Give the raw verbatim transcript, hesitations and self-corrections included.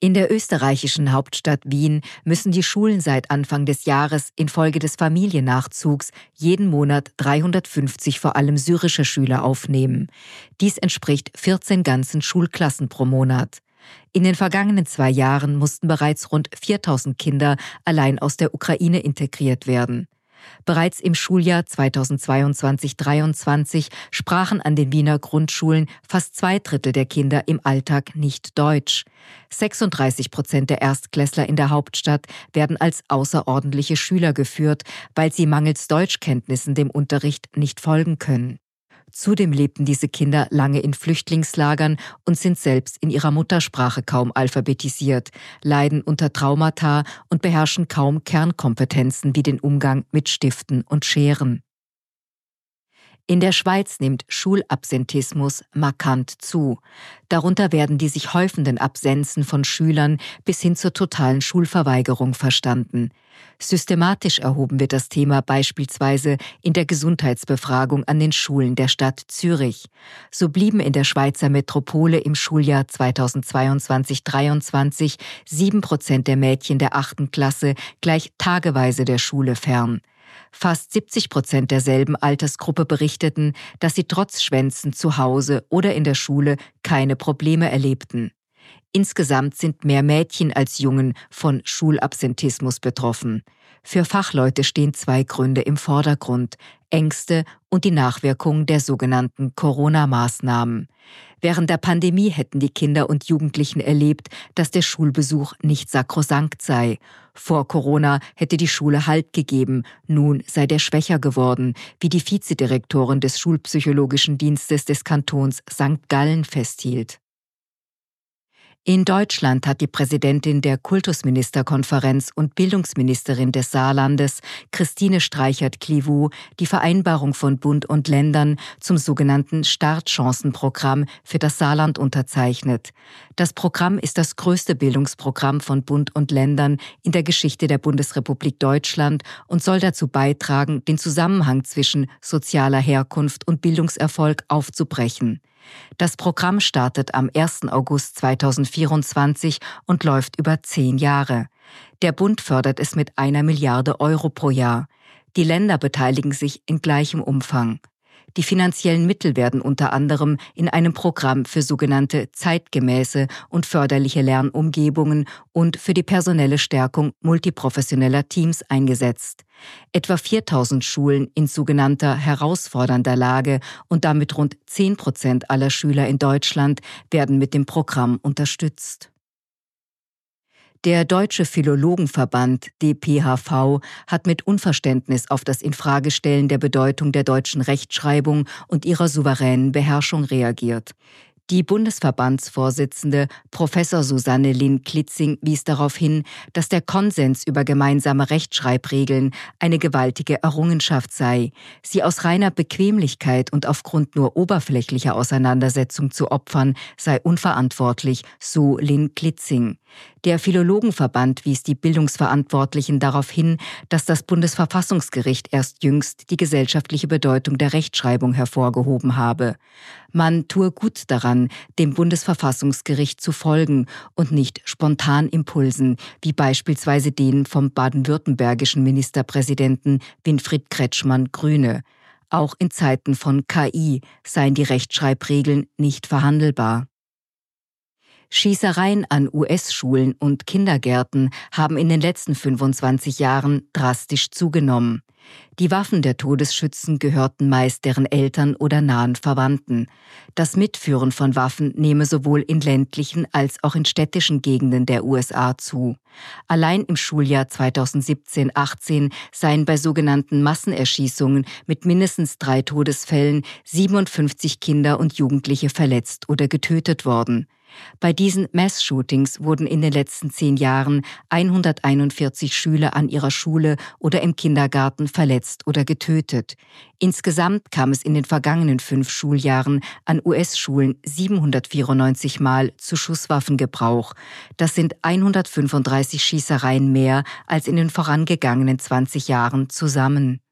In der österreichischen Hauptstadt Wien müssen die Schulen seit Anfang des Jahres infolge des Familiennachzugs jeden Monat dreihundertfünfzig vor allem syrische Schüler aufnehmen. Dies entspricht vierzehn ganzen Schulklassen pro Monat. In den vergangenen zwei Jahren mussten bereits rund viertausend Kinder allein aus der Ukraine integriert werden. Bereits im Schuljahr zweitausendzweiundzwanzig dreiundzwanzig sprachen an den Wiener Grundschulen fast zwei Drittel der Kinder im Alltag nicht Deutsch. sechsunddreißig Prozent der Erstklässler in der Hauptstadt werden als außerordentliche Schüler geführt, weil sie mangels Deutschkenntnissen dem Unterricht nicht folgen können. Zudem lebten diese Kinder lange in Flüchtlingslagern und sind selbst in ihrer Muttersprache kaum alphabetisiert, leiden unter Traumata und beherrschen kaum Kernkompetenzen wie den Umgang mit Stiften und Scheren. In der Schweiz nimmt Schulabsentismus markant zu. Darunter werden die sich häufenden Absenzen von Schülern bis hin zur totalen Schulverweigerung verstanden. Systematisch erhoben wird das Thema beispielsweise in der Gesundheitsbefragung an den Schulen der Stadt Zürich. So blieben in der Schweizer Metropole im Schuljahr zweitausendzweiundzwanzig dreiundzwanzig sieben Prozent der Mädchen der achten Klasse gleich tageweise der Schule fern. Fast siebzig Prozent derselben Altersgruppe berichteten, dass sie trotz Schwänzen zu Hause oder in der Schule keine Probleme erlebten. Insgesamt sind mehr Mädchen als Jungen von Schulabsentismus betroffen. Für Fachleute stehen zwei Gründe im Vordergrund: Ängste und die Nachwirkungen der sogenannten Corona-Maßnahmen. Während der Pandemie hätten die Kinder und Jugendlichen erlebt, dass der Schulbesuch nicht sakrosankt sei. Vor Corona hätte die Schule Halt gegeben, nun sei der schwächer geworden, wie die Vizedirektorin des Schulpsychologischen Dienstes des Kantons Sankt Gallen festhielt. In Deutschland hat die Präsidentin der Kultusministerkonferenz und Bildungsministerin des Saarlandes, Christine Streichert-Clivaux, die Vereinbarung von Bund und Ländern zum sogenannten Startchancenprogramm für das Saarland unterzeichnet. Das Programm ist das größte Bildungsprogramm von Bund und Ländern in der Geschichte der Bundesrepublik Deutschland und soll dazu beitragen, den Zusammenhang zwischen sozialer Herkunft und Bildungserfolg aufzubrechen. Das Programm startet am ersten August zweitausendvierundzwanzig und läuft über zehn Jahre. Der Bund fördert es mit einer Milliarde Euro pro Jahr. Die Länder beteiligen sich in gleichem Umfang. Die finanziellen Mittel werden unter anderem in einem Programm für sogenannte zeitgemäße und förderliche Lernumgebungen und für die personelle Stärkung multiprofessioneller Teams eingesetzt. Etwa viertausend Schulen in sogenannter herausfordernder Lage und damit rund zehn Prozent aller Schüler in Deutschland werden mit dem Programm unterstützt. Der Deutsche Philologenverband D P H V hat mit Unverständnis auf das Infragestellen der Bedeutung der deutschen Rechtschreibung und ihrer souveränen Beherrschung reagiert. Die Bundesverbandsvorsitzende Professor Susanne Linn-Klitzing wies darauf hin, dass der Konsens über gemeinsame Rechtschreibregeln eine gewaltige Errungenschaft sei, sie aus reiner Bequemlichkeit und aufgrund nur oberflächlicher Auseinandersetzung zu opfern, sei unverantwortlich, so Linn-Klitzing. Der Philologenverband wies die Bildungsverantwortlichen darauf hin, dass das Bundesverfassungsgericht erst jüngst die gesellschaftliche Bedeutung der Rechtschreibung hervorgehoben habe. Man tue gut daran, dem Bundesverfassungsgericht zu folgen und nicht spontan Impulsen, wie beispielsweise denen vom baden-württembergischen Ministerpräsidenten Winfried Kretschmann, Grüne. Auch in Zeiten von K I seien die Rechtschreibregeln nicht verhandelbar. Schießereien an U S-Schulen und Kindergärten haben in den letzten fünfundzwanzig Jahren drastisch zugenommen. Die Waffen der Todesschützen gehörten meist deren Eltern oder nahen Verwandten. Das Mitführen von Waffen nehme sowohl in ländlichen als auch in städtischen Gegenden der U S A zu. Allein im Schuljahr zweitausendsiebzehn achtzehn seien bei sogenannten Massenerschießungen mit mindestens drei Todesfällen siebenundfünfzig Kinder und Jugendliche verletzt oder getötet worden. Bei diesen Mass-Shootings wurden in den letzten zehn Jahren hunderteinundvierzig Schüler an ihrer Schule oder im Kindergarten verletzt oder getötet. Insgesamt kam es in den vergangenen fünf Schuljahren an U S-Schulen siebenhundertvierundneunzig Mal zu Schusswaffengebrauch. Das sind hundertfünfunddreißig Schießereien mehr als in den vorangegangenen zwanzig Jahren zusammen.